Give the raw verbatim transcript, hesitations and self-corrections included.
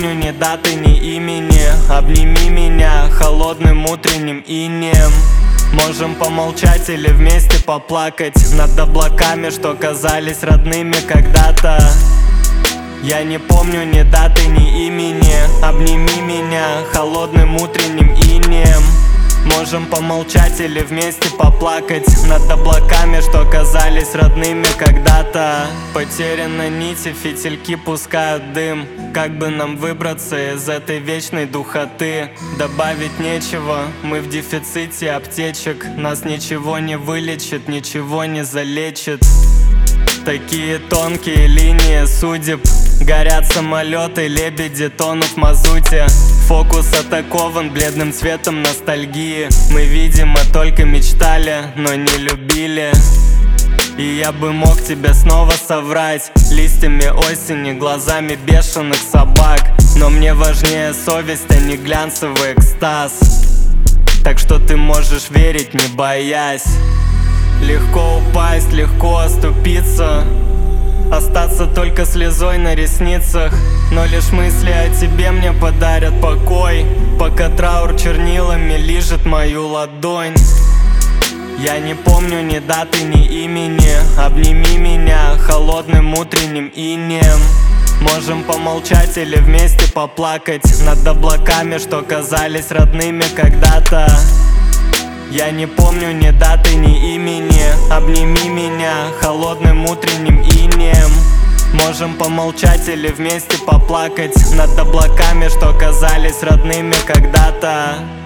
помню ни даты, ни имени. Обними меня холодным утренним инеем. Можем помолчать или вместе поплакать над облаками, что казались родными когда-то. Я не помню ни даты, ни имени. Обними меня холодным утренним инеем. Можем помолчать или вместе поплакать над облаками, что казались родными когда-то. Потеряны нити, фитильки пускают дым. Как бы нам выбраться из этой вечной духоты? Добавить нечего, мы в дефиците аптечек. Нас ничего не вылечит, ничего не залечит. Такие тонкие линии судеб. Горят самолеты, лебеди тонут в мазуте. Фокус атакован бледным цветом ностальгии. Мы, видимо, только мечтали, но не любили. И я бы мог тебе снова соврать листьями осени, глазами бешеных собак. Но мне важнее совесть, а не глянцевый экстаз. Так что ты можешь верить, не боясь. Легко упасть, легко оступиться, остаться только слезой на ресницах. Но лишь мысли о тебе мне подарят покой, пока траур чернилами лижет мою ладонь. Я не помню ни даты, ни имени. Обними меня холодным утренним инеем. Можем помолчать или вместе поплакать над облаками, что казались родными когда-то. Я не помню ни даты, ни имени. Обними меня холодным утренним инеем. Можем помолчать или вместе поплакать над облаками, что казались родными когда-то.